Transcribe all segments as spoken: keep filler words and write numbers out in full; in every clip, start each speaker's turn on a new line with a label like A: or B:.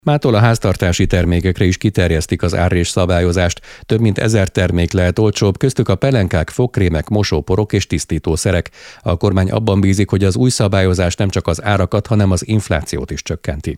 A: Mától a háztartási termékekre is kiterjesztik az árrés szabályozást. Több mint ezer termék lehet olcsóbb, köztük a pelenkák, fogkrémek, mosóporok és tisztítószerek. A kormány abban bízik, hogy az új szabályozás nem csak az árakat, hanem az inflációt is csökkenti.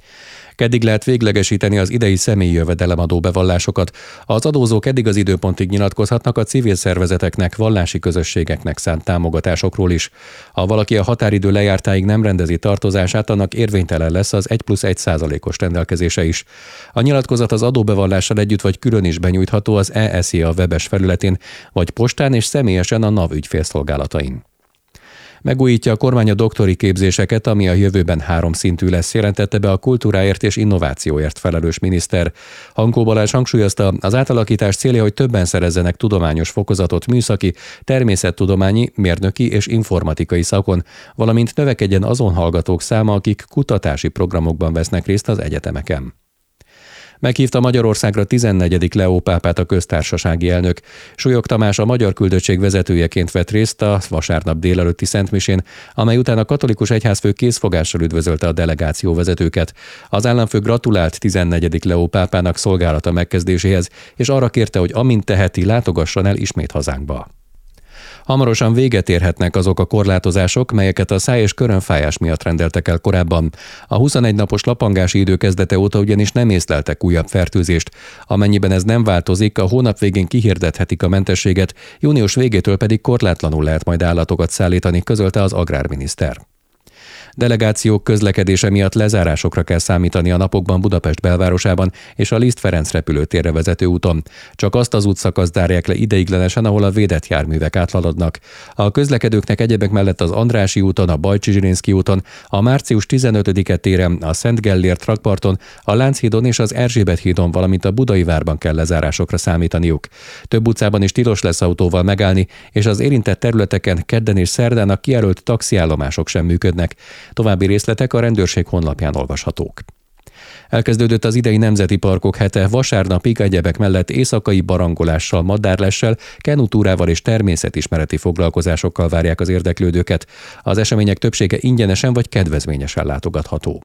A: Keddig lehet véglegesíteni az idei személyi jövedelemadó bevallásokat. Az adózók eddig az időpontig nyilatkozhatnak a civil szervezeteknek, vallási közösségeknek szánt támogatásokról is. Ha valaki a határidő lejártáig nem rendezi tartozását, annak érvénytelen lesz az egy plusz egy százalékos rendelkezése is. A nyilatkozat az adóbevallással együtt vagy külön is benyújtható az e es zé á webes felületén, vagy postán és személyesen a NAV ügyfélszolgálatain. Megújítja a kormány a doktori képzéseket, ami a jövőben háromszintű lesz, jelentette be a kultúráért és innovációért felelős miniszter. Hankó Balázs hangsúlyozta, az átalakítás célja, hogy többen szerezzenek tudományos fokozatot műszaki, természettudományi, mérnöki és informatikai szakon, valamint növekedjen azon hallgatók száma, akik kutatási programokban vesznek részt az egyetemeken. Meghívta Magyarországra tizennegyedik Leó pápát a köztársasági elnök. Súlyog Tamás a magyar küldöttség vezetőjeként vett részt a vasárnap délelőtti szentmisén, amely után a katolikus egyházfő készfogással üdvözölte a delegáció vezetőket. Az államfő gratulált tizennegyedik Leó pápának szolgálata megkezdéséhez, és arra kérte, hogy amint teheti, látogasson el ismét hazánkba. Hamarosan véget érhetnek azok a korlátozások, melyeket a száj- és körönfájás miatt rendeltek el korábban. A huszonegy napos lapangási idő kezdete óta ugyanis nem észleltek újabb fertőzést. Amennyiben ez nem változik, a hónap végén kihirdethetik a mentességet, június végétől pedig korlátlanul lehet majd állatokat szállítani, közölte az agrárminiszter. Delegációk közlekedése miatt lezárásokra kell számítani a napokban Budapest belvárosában és a Liszt Ferenc repülőtérre vezető úton. Csak azt az útszakaszt zárják le ideiglenesen, ahol a védett járművek áthaladnak. A közlekedőknek egyebek mellett az Andrássy úton, a Bajcsy-Zsilinszky úton, a március tizenötödike téren, a Szent Gellért rakparton, a Lánchídon és az Erzsébet hídon, valamint a Budai várban kell lezárásokra számítaniuk. Több utcában is tilos lesz autóval megállni, és az érintett területeken kedden és szerdán a kijelölt taxiállomások sem működnek. További részletek a rendőrség honlapján olvashatók. Elkezdődött az idei nemzeti parkok hete, vasárnapig egyebek mellett éjszakai barangolással, madárlessel, kenutúrával és természetismereti foglalkozásokkal várják az érdeklődőket. Az események többsége ingyenesen vagy kedvezményesen látogatható.